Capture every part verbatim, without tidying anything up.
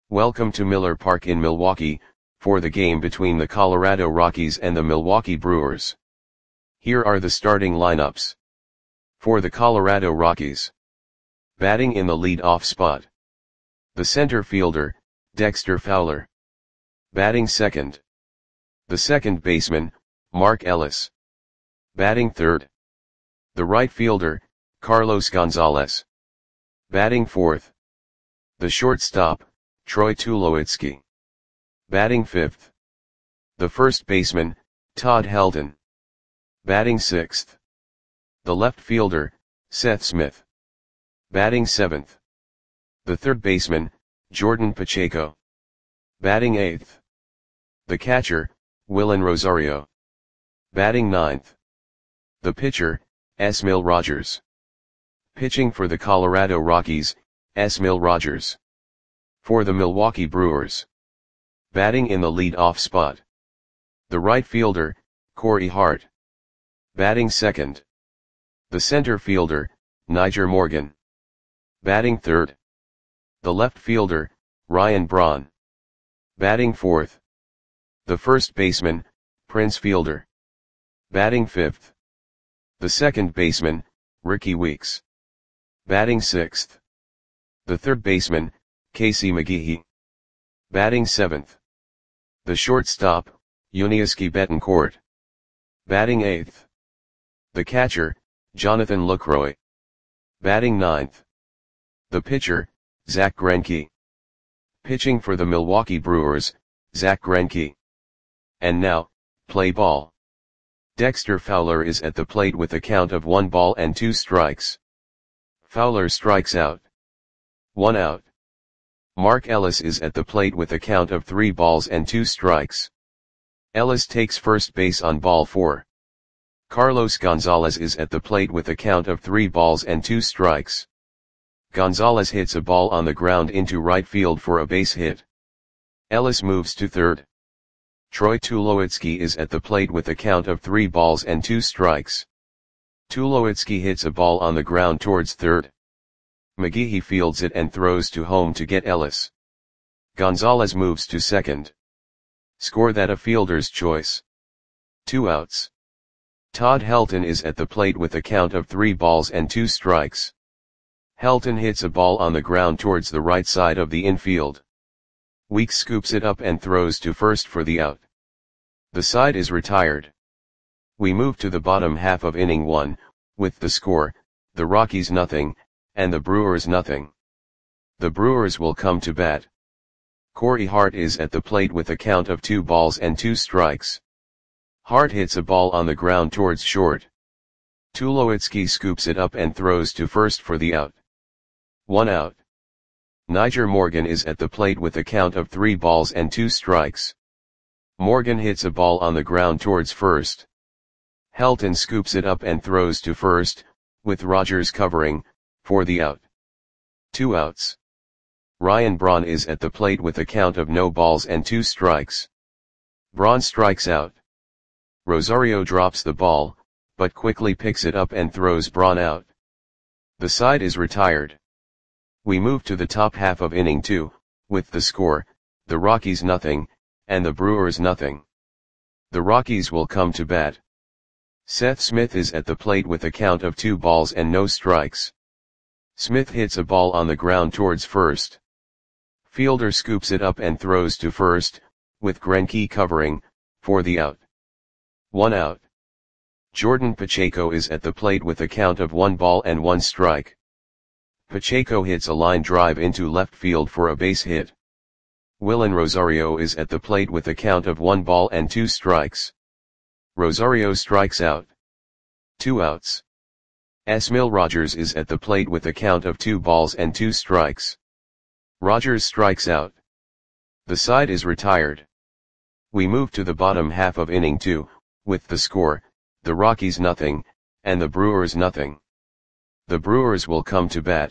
Welcome to Miller Park in Milwaukee, for the game between the Colorado Rockies and the Milwaukee Brewers. Here are the starting lineups. For the Colorado Rockies. Batting in the lead-off spot. The center fielder, Dexter Fowler. Batting second. The second baseman, Mark Ellis. Batting third. The right fielder, Carlos Gonzalez. Batting fourth. The shortstop, Troy Tulowitzki. Batting fifth. The first baseman, Todd Helton. Batting sixth. The left fielder, Seth Smith. Batting seventh. The third baseman, Jordan Pacheco. Batting eighth. The catcher, Willen Rosario. Batting ninth. The pitcher, Esmil Rogers. Pitching for the Colorado Rockies, Esmil Rogers. For the Milwaukee Brewers. Batting in the lead-off spot. The right fielder, Corey Hart. Batting second. The center fielder, Nyjer Morgan. Batting third. The left fielder, Ryan Braun. Batting fourth. The first baseman, Prince Fielder. Batting fifth. The second baseman, Ricky Weeks. Batting sixth. The third baseman, Casey McGehee. Batting seventh. The shortstop, Yuniesky Betancourt. Batting eighth. The catcher, Jonathan Lucroy. Batting ninth. The pitcher, Zach Greinke. Pitching for the Milwaukee Brewers, Zach Greinke. And now, play ball. Dexter Fowler is at the plate with a count of one ball and two strikes. Fowler strikes out. One out. Mark Ellis is at the plate with a count of three balls and two strikes. Ellis takes first base on ball four. Carlos Gonzalez is at the plate with a count of three balls and two strikes. Gonzalez hits a ball on the ground into right field for a base hit. Ellis moves to third. Troy Tulowitzki is at the plate with a count of three balls and two strikes. Tulowitzki hits a ball on the ground towards third. McGehee fields it and throws to home to get Ellis. Gonzalez moves to second. Score that a fielder's choice. Two outs. Todd Helton is at the plate with a count of three balls and two strikes. Helton hits a ball on the ground towards the right side of the infield. Weeks scoops it up and throws to first for the out. The side is retired. We move to the bottom half of inning one, with the score, the Rockies nothing, and the Brewers nothing. The Brewers will come to bat. Corey Hart is at the plate with a count of two balls and two strikes. Hart hits a ball on the ground towards short. Tulowitzki scoops it up and throws to first for the out. One out. Nyjer Morgan is at the plate with a count of three balls and two strikes. Morgan hits a ball on the ground towards first. Helton scoops it up and throws to first, with Rogers covering, for the out. Two outs. Ryan Braun is at the plate with a count of no balls and two strikes. Braun strikes out. Rosario drops the ball, but quickly picks it up and throws Braun out. The side is retired. We move to the top half of inning two, with the score, the Rockies nothing, and the Brewers nothing. The Rockies will come to bat. Seth Smith is at the plate with a count of two balls and no strikes. Smith hits a ball on the ground towards first. Fielder scoops it up and throws to first, with Greinke covering, for the out. One out. Jordan Pacheco is at the plate with a count of one ball and one strike. Pacheco hits a line drive into left field for a base hit. Willen Rosario is at the plate with a count of one ball and two strikes. Rosario strikes out. Two outs. Esmil Rogers is at the plate with a count of two balls and two strikes. Rogers strikes out. The side is retired. We move to the bottom half of inning two, with the score, the Rockies nothing, and the Brewers nothing. The Brewers will come to bat.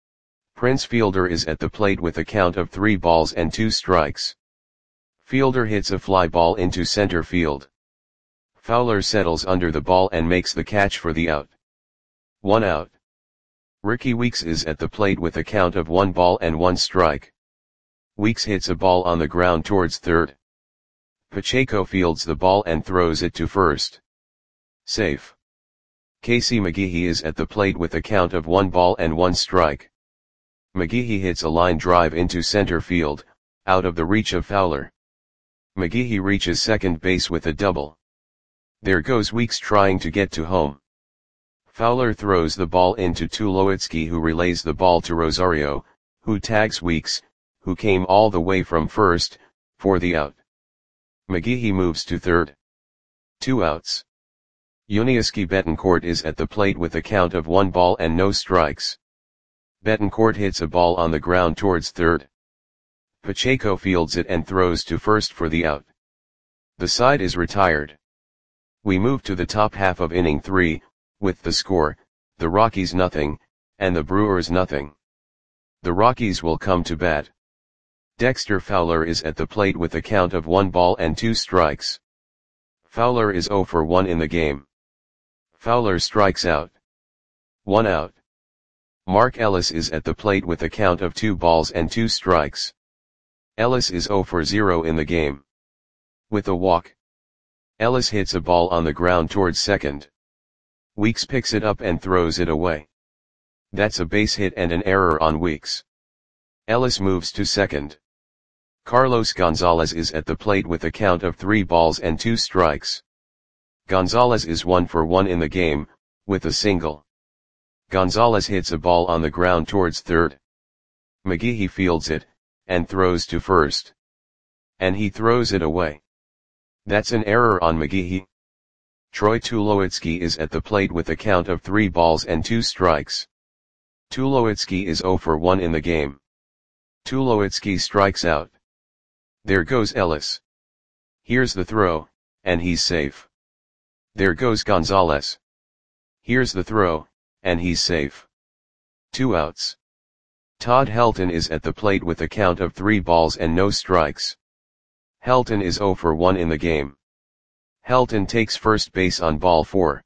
Prince Fielder is at the plate with a count of three balls and two strikes. Fielder hits a fly ball into center field. Fowler settles under the ball and makes the catch for the out. One out. Ricky Weeks is at the plate with a count of one ball and one strike. Weeks hits a ball on the ground towards third. Pacheco fields the ball and throws it to first. Safe. Casey McGehee is at the plate with a count of one ball and one strike. McGehee hits a line drive into center field, out of the reach of Fowler. McGehee reaches second base with a double. There goes Weeks trying to get to home. Fowler throws the ball into Tulowitzki, who relays the ball to Rosario, who tags Weeks, who came all the way from first, for the out. McGehee moves to third. Two outs. Yuniesky Betancourt is at the plate with a count of one ball and no strikes. Betancourt hits a ball on the ground towards third. Pacheco fields it and throws to first for the out. The side is retired. We move to the top half of inning three, with the score, the Rockies nothing, and the Brewers nothing. The Rockies will come to bat. Dexter Fowler is at the plate with a count of one ball and two strikes. Fowler is oh for one in the game. Fowler strikes out. One out. Mark Ellis is at the plate with a count of two balls and two strikes. Ellis is oh for zero in the game. With a walk. Ellis hits a ball on the ground towards second. Weeks picks it up and throws it away. That's a base hit and an error on Weeks. Ellis moves to second. Carlos Gonzalez is at the plate with a count of three balls and two strikes. Gonzalez is one for one in the game, with a single. Gonzalez hits a ball on the ground towards third. McGehee fields it, and throws to first. And he throws it away. That's an error on McGehee. Troy Tulowitzki is at the plate with a count of three balls and two strikes. Tulowitzki is oh for one in the game. Tulowitzki strikes out. There goes Ellis. Here's the throw, and he's safe. There goes Gonzalez. Here's the throw, and he's safe. Two outs. Todd Helton is at the plate with a count of three balls and no strikes. Helton is oh for one in the game. Helton takes first base on ball four.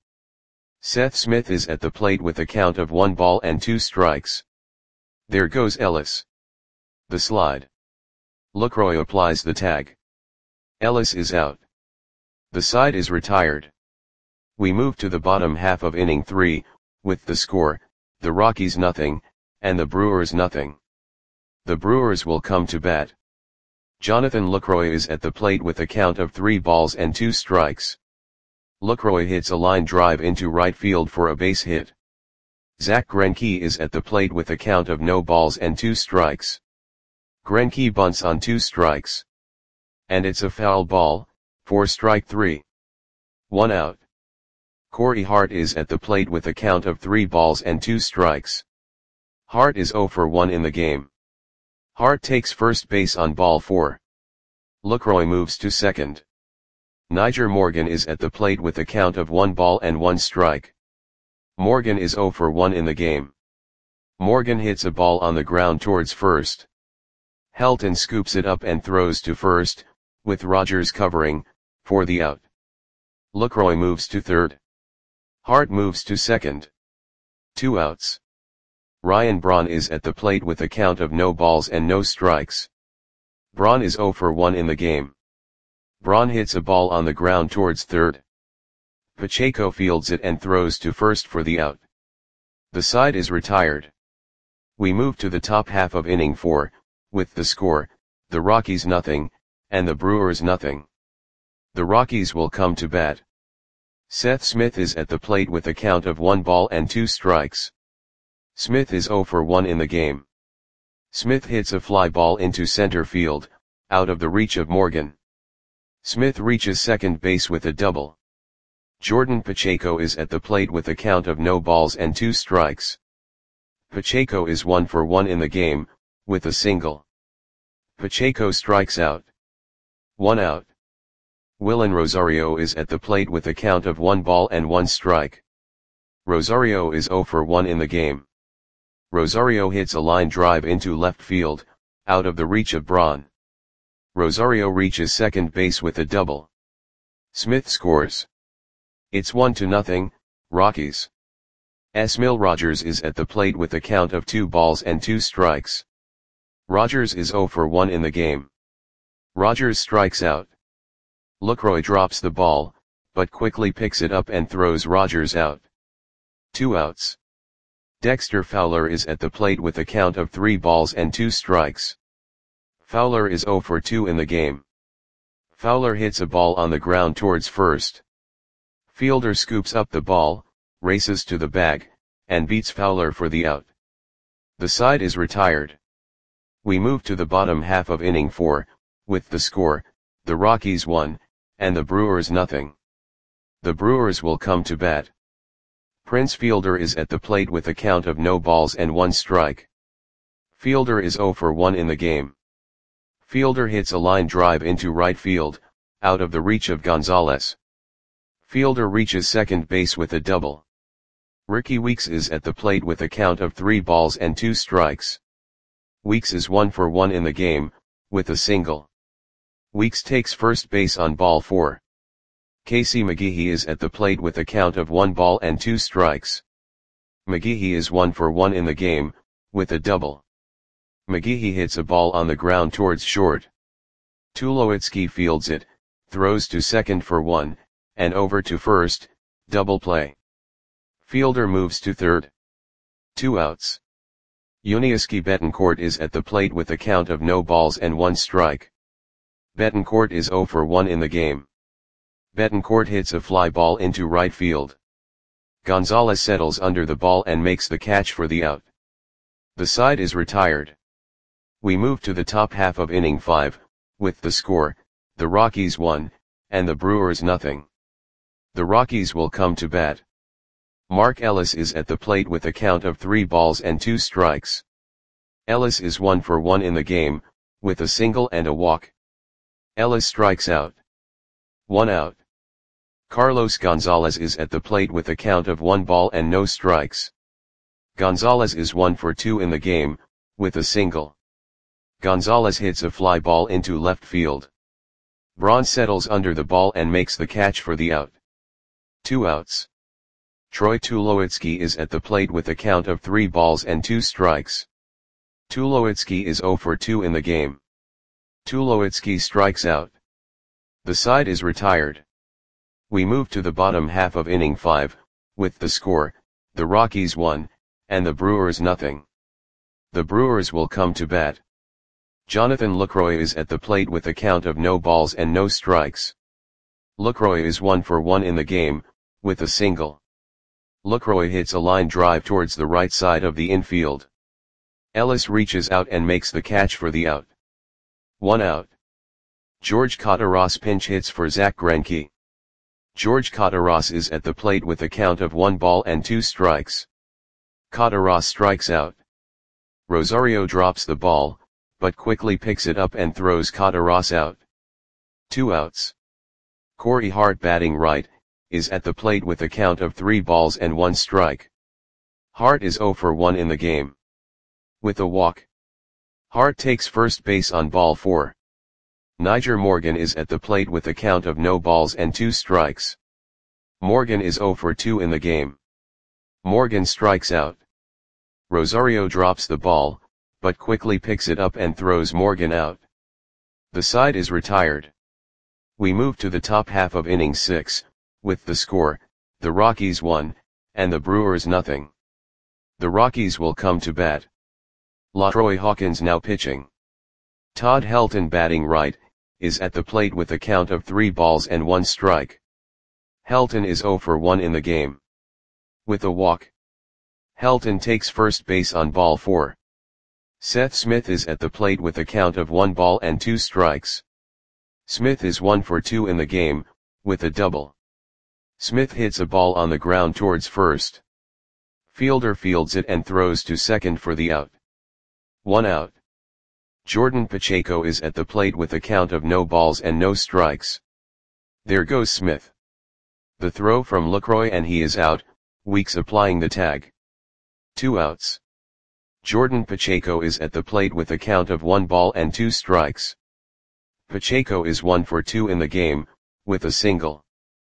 Seth Smith is at the plate with a count of one ball and two strikes. There goes Ellis. The slide. Lucroy applies the tag. Ellis is out. The side is retired. We move to the bottom half of inning three, with the score, the Rockies nothing, and the Brewers nothing. The Brewers will come to bat. Jonathan Lucroy is at the plate with a count of three balls and two strikes. Lucroy hits a line drive into right field for a base hit. Zach Greinke is at the plate with a count of no balls and two strikes. Greinke bunts on two strikes. And it's a foul ball, for strike three. One out. Corey Hart is at the plate with a count of three balls and two strikes. Hart is oh for one in the game. Hart takes first base on ball four. Lucroy moves to second. Nyjer Morgan is at the plate with a count of one ball and one strike. Morgan is oh for one in the game. Morgan hits a ball on the ground towards first. Helton scoops it up and throws to first, with Rogers covering, for the out. Lucroy moves to third. Hart moves to second. Two outs. Ryan Braun is at the plate with a count of no balls and no strikes. Braun is oh for one in the game. Braun hits a ball on the ground towards third. Pacheco fields it and throws to first for the out. The side is retired. We move to the top half of inning four, with the score, the Rockies nothing, and the Brewers nothing. The Rockies will come to bat. Seth Smith is at the plate with a count of one ball and two strikes. Smith is oh for one in the game. Smith hits a fly ball into center field, out of the reach of Morgan. Smith reaches second base with a double. Jordan Pacheco is at the plate with a count of no balls and two strikes. Pacheco is one for one in the game, with a single. Pacheco strikes out. One out. Willen Rosario is at the plate with a count of one ball and one strike. Rosario is oh for one in the game. Rosario hits a line drive into left field, out of the reach of Braun. Rosario reaches second base with a double. Smith scores. It's one to nothing, Rockies. Esmil Rogers is at the plate with a count of two balls and two strikes. Rogers is zero for one in the game. Rogers strikes out. Lucroy drops the ball, but quickly picks it up and throws Rogers out. Two outs. Dexter Fowler is at the plate with a count of three balls and two strikes. Fowler is zero for two in the game. Fowler hits a ball on the ground towards first. Fielder scoops up the ball, races to the bag, and beats Fowler for the out. The side is retired. We move to the bottom half of inning four, with the score, the Rockies one, and the Brewers nothing. The Brewers will come to bat. Prince Fielder is at the plate with a count of no balls and one strike. Fielder is zero for one in the game. Fielder hits a line drive into right field, out of the reach of Gonzalez. Fielder reaches second base with a double. Ricky Weeks is at the plate with a count of three balls and two strikes. Weeks is one for one in the game, with a single. Weeks takes first base on ball four. Casey McGehee is at the plate with a count of one ball and two strikes. McGehee is one for one in the game, with a double. McGehee hits a ball on the ground towards short. Tulowitzki fields it, throws to second for one, and over to first, double play. Fielder moves to third. Two outs. Yuniesky Betancourt is at the plate with a count of no balls and one strike. Betancourt is zero for one in the game. Betancourt hits a fly ball into right field. Gonzalez settles under the ball and makes the catch for the out. The side is retired. We move to the top half of inning five, with the score, the Rockies one, and the Brewers nothing. The Rockies will come to bat. Mark Ellis is at the plate with a count of three balls and two strikes. Ellis is one for one in the game, with a single and a walk. Ellis strikes out. One out. Carlos Gonzalez is at the plate with a count of one ball and no strikes. Gonzalez is one for two in the game, with a single. Gonzalez hits a fly ball into left field. Braun settles under the ball and makes the catch for the out. Two outs. Troy Tulowitzki is at the plate with a count of three balls and two strikes. Tulowitzki is zero for two in the game. Tulowitzki strikes out. The side is retired. We move to the bottom half of inning five, with the score, the Rockies one, and the Brewers nothing. The Brewers will come to bat. Jonathan Lucroy is at the plate with a count of no balls and no strikes. Lucroy is one for one in the game, with a single. Lucroy hits a line drive towards the right side of the infield. Ellis reaches out and makes the catch for the out. One out. George Kottaras pinch hits for Zach Greinke. George Kottaras is at the plate with a count of one ball and two strikes. Kottaras strikes out. Rosario drops the ball, but quickly picks it up and throws Kottaras out. Two outs. Corey Hart batting right, is at the plate with a count of three balls and one strike. Hart is zero for one in the game. With a walk. Hart takes first base on ball four. Nyjer Morgan is at the plate with a count of no balls and two strikes. Morgan is zero for two in the game. Morgan strikes out. Rosario drops the ball, but quickly picks it up and throws Morgan out. The side is retired. We move to the top half of inning six, with the score, the Rockies one, and the Brewers nothing. The Rockies will come to bat. LaTroy Hawkins now pitching. Todd Helton batting right, is at the plate with a count of three balls and one strike. Helton is zero for one in the game. With a walk. Helton takes first base on ball four. Seth Smith is at the plate with a count of one ball and two strikes. Smith is one for two in the game, with a double. Smith hits a ball on the ground towards first. Fielder fields it and throws to second for the out. One out. Jordan Pacheco is at the plate with a count of no balls and no strikes. There goes Smith. The throw from Lucroy and he is out, Weeks applying the tag. Two outs. Jordan Pacheco is at the plate with a count of one ball and two strikes. Pacheco is one for two in the game, with a single.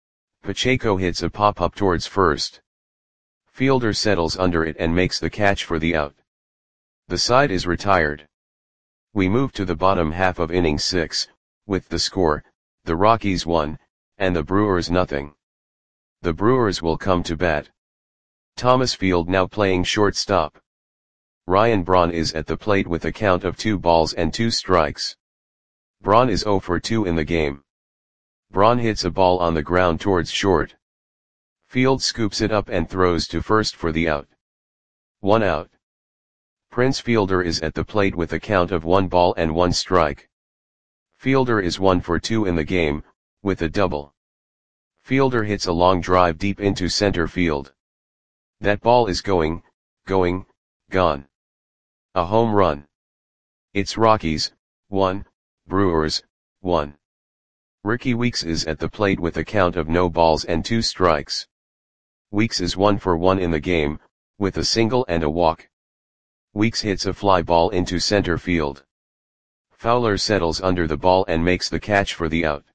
Pacheco hits a pop-up towards first. Fielder settles under it and makes the catch for the out. The side is retired. We move to the bottom half of inning six, with the score, the Rockies one, and the Brewers nothing. The Brewers will come to bat. Thomas Field now playing shortstop. Ryan Braun is at the plate with a count of two balls and two strikes. Braun is oh for two in the game. Braun hits a ball on the ground towards short. Field scoops it up and throws to first for the out. One out. Prince Fielder is at the plate with a count of one ball and one strike. Fielder is one for two in the game, with a double. Fielder hits a long drive deep into center field. That ball is going, going, gone. A home run. It's Rockies, one, Brewers, one. Rickie Weeks is at the plate with a count of no balls and two strikes. Weeks is one for one in the game, with a single and a walk. Weeks hits a fly ball into center field. Fowler settles under the ball and makes the catch for the out.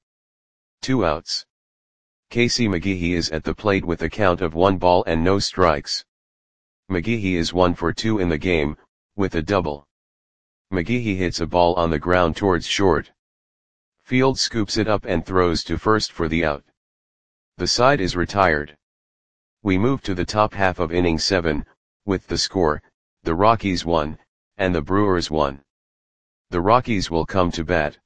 Two outs. Casey McGehee is at the plate with a count of one ball and no strikes. McGehee is one for two in the game, with a double. McGehee hits a ball on the ground towards short. Field scoops it up and throws to first for the out. The side is retired. We move to the top half of inning seven, with the score, the Rockies one, and the Brewers one. The Rockies will come to bat.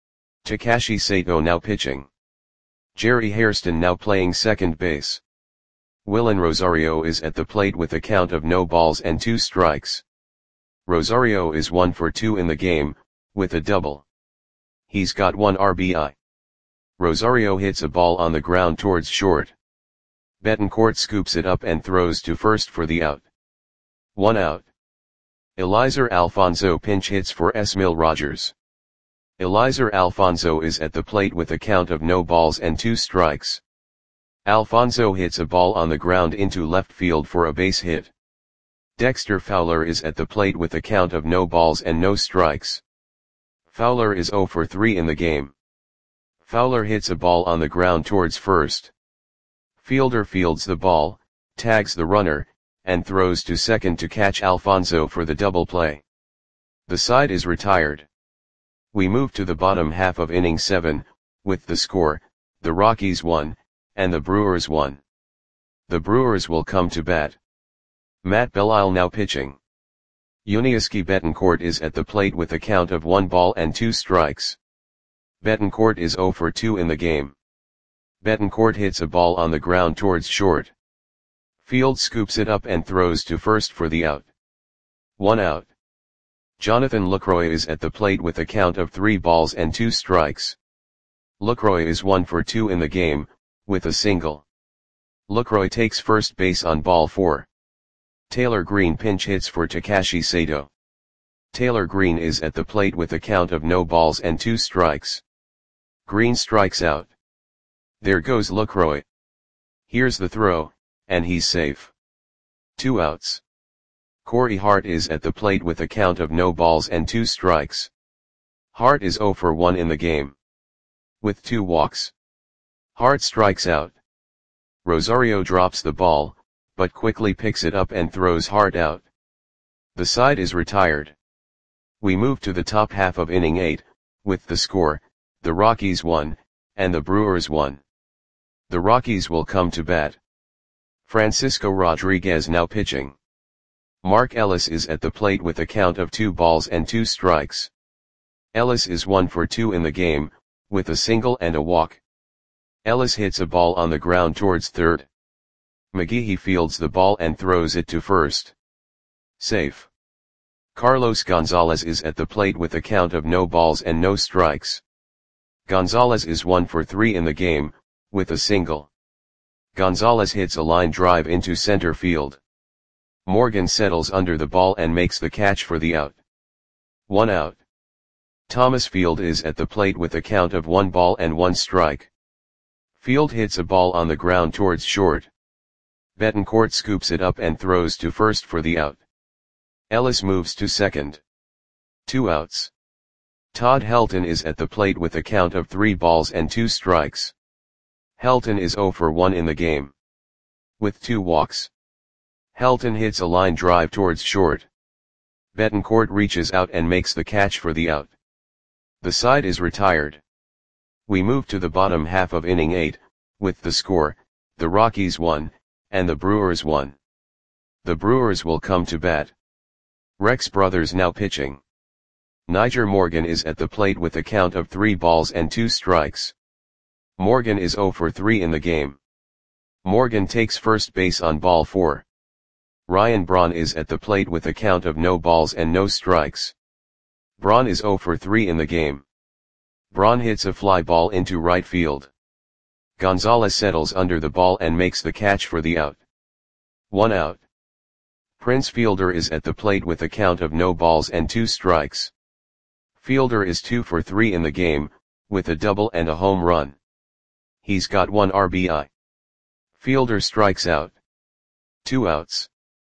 Takashi Sato now pitching. Jerry Hairston now playing second base. Willen Rosario is at the plate with a count of no balls and two strikes. Rosario is one for two in the game, with a double. He's got one R B I. Rosario hits a ball on the ground towards short. Betancourt scoops it up and throws to first for the out. One out. Eliezer Alfonso pinch hits for Esmil Rogers. Eliezer Alfonso is at the plate with a count of no balls and two strikes. Alfonso hits a ball on the ground into left field for a base hit. Dexter Fowler is at the plate with a count of no balls and no strikes. Fowler is oh for three in the game. Fowler hits a ball on the ground towards first. Fielder fields the ball, tags the runner, and throws to second to catch Alfonso for the double play. The side is retired. We move to the bottom half of inning seven, with the score, the Rockies one, and the Brewers one. The Brewers will come to bat. Matt Belisle now pitching. Yuniesky Betancourt is at the plate with a count of one ball and two strikes. Betancourt is oh for two in the game. Betancourt hits a ball on the ground towards short. Field scoops it up and throws to first for the out. One out. Jonathan Lucroy is at the plate with a count of three balls and two strikes. Lucroy is one for two in the game, with a single. Lucroy takes first base on ball four. Taylor Green pinch hits for Takashi Sato. Taylor Green is at the plate with a count of no balls and two strikes. Green strikes out. There goes Lucroy. Here's the throw, and he's safe. Two outs. Corey Hart is at the plate with a count of no balls and two strikes. Hart is oh for one in the game. With two walks. Hart strikes out. Rosario drops the ball, but quickly picks it up and throws Hart out. The side is retired. We move to the top half of inning eight, with the score, the Rockies one, and the Brewers one. The Rockies will come to bat. Francisco Rodriguez now pitching. Mark Ellis is at the plate with a count of two balls and two strikes. Ellis is one for two in the game, with a single and a walk. Ellis hits a ball on the ground towards third. McGehee fields the ball and throws it to first. Safe. Carlos Gonzalez is at the plate with a count of no balls and no strikes. Gonzalez is one for three in the game, with a single. Gonzalez hits a line drive into center field. Morgan settles under the ball and makes the catch for the out. One out. Thomas Field is at the plate with a count of one ball and one strike. Field hits a ball on the ground towards short. Betancourt scoops it up and throws to first for the out. Ellis moves to second. Two outs. Todd Helton is at the plate with a count of three balls and two strikes. Helton is oh for one in the game. With two walks. Helton hits a line drive towards short. Betancourt reaches out and makes the catch for the out. The side is retired. We move to the bottom half of inning eight, with the score, the Rockies one, and the Brewers one. The Brewers will come to bat. Rex Brothers now pitching. Nyjer Morgan is at the plate with a count of three balls and two strikes. Morgan is zero for three in the game. Morgan takes first base on ball four. Ryan Braun is at the plate with a count of no balls and no strikes. Braun is zero for three in the game. Braun hits a fly ball into right field. Gonzalez settles under the ball and makes the catch for the out. One out. Prince Fielder is at the plate with a count of no balls and two strikes. Fielder is two for three in the game, with a double and a home run. He's got one R B I. Fielder strikes out. Two outs.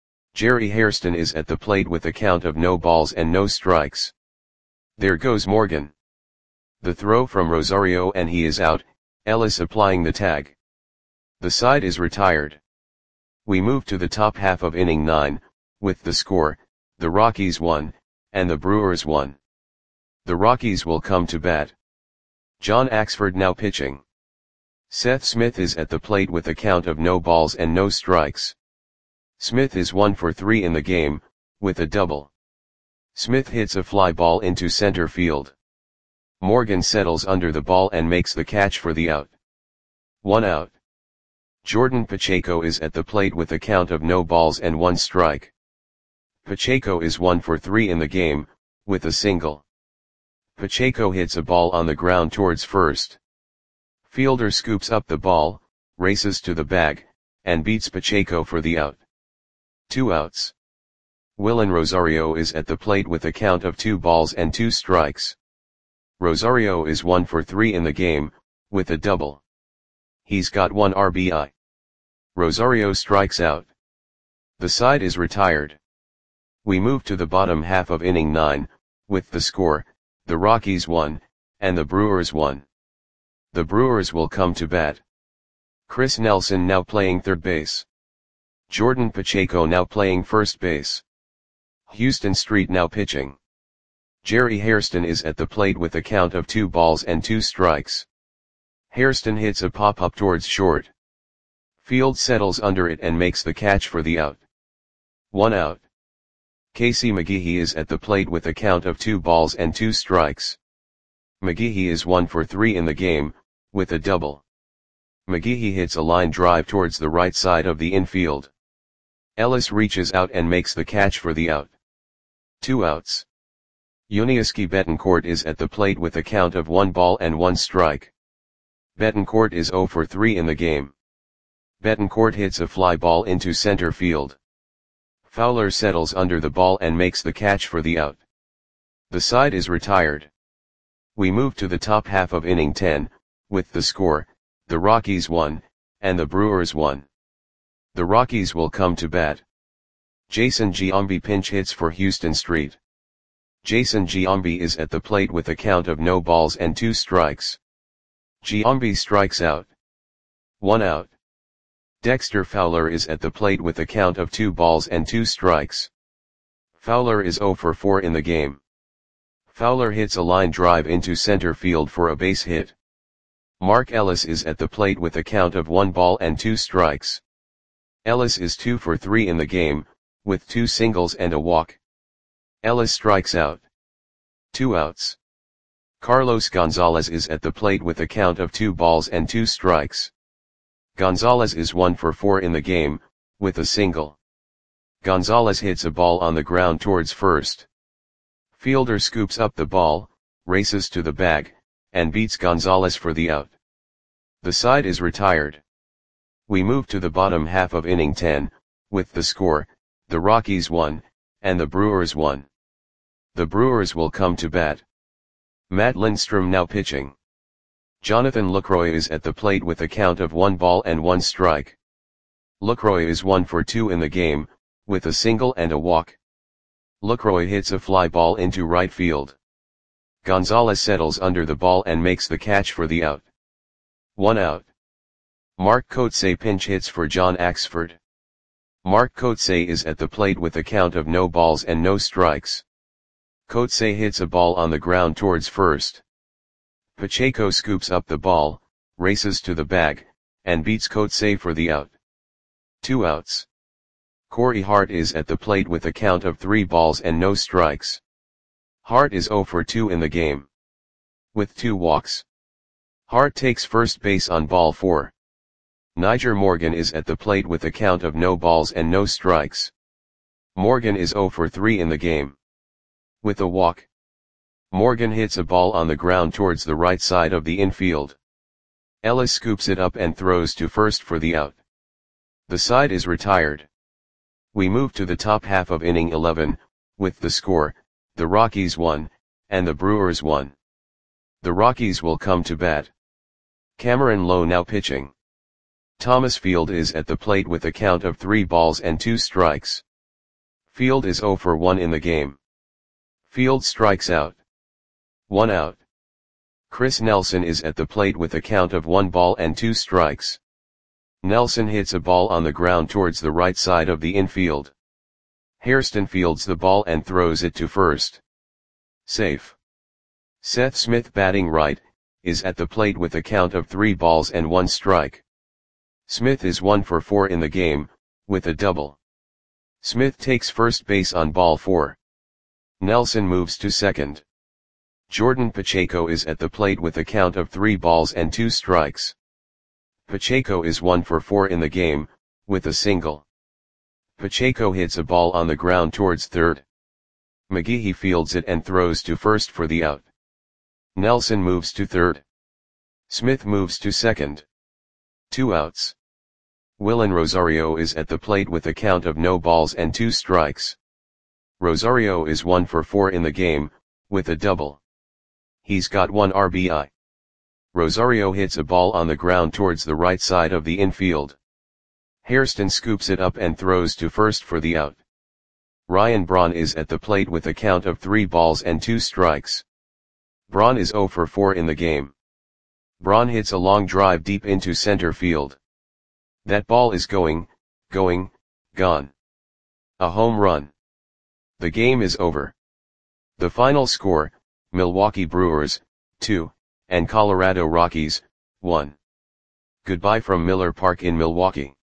Jerry Hairston is at the plate with a count of no balls and no strikes. There goes Morgan. The throw from Rosario and he is out, Ellis applying the tag. The side is retired. We move to the top half of inning nine, with the score, the Rockies one, and the Brewers one. The Rockies will come to bat. John Axford now pitching. Seth Smith is at the plate with a count of no balls and no strikes. Smith is one for three in the game, with a double. Smith hits a fly ball into center field. Morgan settles under the ball and makes the catch for the out. One out. Jordan Pacheco is at the plate with a count of no balls and one strike. Pacheco is one for three in the game, with a single. Pacheco hits a ball on the ground towards first. Fielder scoops up the ball, races to the bag, and beats Pacheco for the out. Two outs. Willen Rosario is at the plate with a count of two balls and two strikes. Rosario is one for three in the game, with a double. He's got one R B I. Rosario strikes out. The side is retired. We move to the bottom half of inning nine, with the score, the Rockies one, and the Brewers one. The Brewers will come to bat. Chris Nelson now playing third base. Jordan Pacheco now playing first base. Houston Street now pitching. Jerry Hairston is at the plate with a count of two balls and two strikes. Hairston hits a pop-up towards short. Field settles under it and makes the catch for the out. One out. Casey McGehee is at the plate with a count of two balls and two strikes. McGehee is one for three in the game, with a double. McGehee hits a line drive towards the right side of the infield. Ellis reaches out and makes the catch for the out. Two outs. Yuniesky Betancourt is at the plate with a count of one ball and one strike. Betancourt is zero for three in the game. Betancourt hits a fly ball into center field. Fowler settles under the ball and makes the catch for the out. The side is retired. We move to the top half of inning ten, with the score, the Rockies one, and the Brewers one. The Rockies will come to bat. Jason Giambi pinch hits for Houston Street. Jason Giambi is at the plate with a count of no balls and two strikes. Giambi strikes out. One out. Dexter Fowler is at the plate with a count of two balls and two strikes. Fowler is zero for four in the game. Fowler hits a line drive into center field for a base hit. Mark Ellis is at the plate with a count of one ball and two strikes. Ellis is two for three in the game, with two singles and a walk. Ellis strikes out. Two outs. Carlos Gonzalez is at the plate with a count of two balls and two strikes. Gonzalez is one for four in the game, with a single. Gonzalez hits a ball on the ground towards first. Fielder scoops up the ball, races to the bag, and beats Gonzalez for the out. The side is retired. We move to the bottom half of inning ten, with the score, the Rockies one, and the Brewers one. The Brewers will come to bat. Matt Lindstrom now pitching. Jonathan Lucroy is at the plate with a count of one ball and one strike. Lucroy is one for two in the game, with a single and a walk. Lucroy hits a fly ball into right field. Gonzalez settles under the ball and makes the catch for the out. One out. Mark Kotsay pinch hits for John Axford. Mark Kotsay is at the plate with a count of no balls and no strikes. Kotsay hits a ball on the ground towards first. Pacheco scoops up the ball, races to the bag, and beats Kotsay for the out. Two outs. Corey Hart is at the plate with a count of three balls and no strikes. Hart is zero for two in the game. With two walks. Hart takes first base on ball four. Niger Morgan is at the plate with a count of no balls and no strikes. Morgan is zero for three in the game. With a walk. Morgan hits a ball on the ground towards the right side of the infield. Ellis scoops it up and throws to first for the out. The side is retired. We move to the top half of inning eleven, with the score, the Rockies won, and the Brewers won. The Rockies will come to bat. Cameron Lowe now pitching. Thomas Field is at the plate with a count of three balls and two strikes. Field is zero for one in the game. Field strikes out. One out. Chris Nelson is at the plate with a count of one ball and two strikes. Nelson hits a ball on the ground towards the right side of the infield. Hairston fields the ball and throws it to first. Safe. Seth Smith, batting right, is at the plate with a count of three balls and one strike. Smith is one for four in the game, with a double. Smith takes first base on ball four. Nelson moves to second. Jordan Pacheco is at the plate with a count of three balls and two strikes. Pacheco is one for four in the game, with a single. Pacheco hits a ball on the ground towards third. McGehee fields it and throws to first for the out. Nelson moves to third. Smith moves to second. Two outs. Willen Rosario is at the plate with a count of no balls and two strikes. Rosario is one for four in the game, with a double. He's got one R B I. Rosario hits a ball on the ground towards the right side of the infield. Hairston scoops it up and throws to first for the out. Ryan Braun is at the plate with a count of three balls and two strikes. Braun is zero for four in the game. Braun hits a long drive deep into center field. That ball is going, going, gone. A home run. The game is over. The final score, Milwaukee Brewers, two, and Colorado Rockies, one. Goodbye from Miller Park in Milwaukee.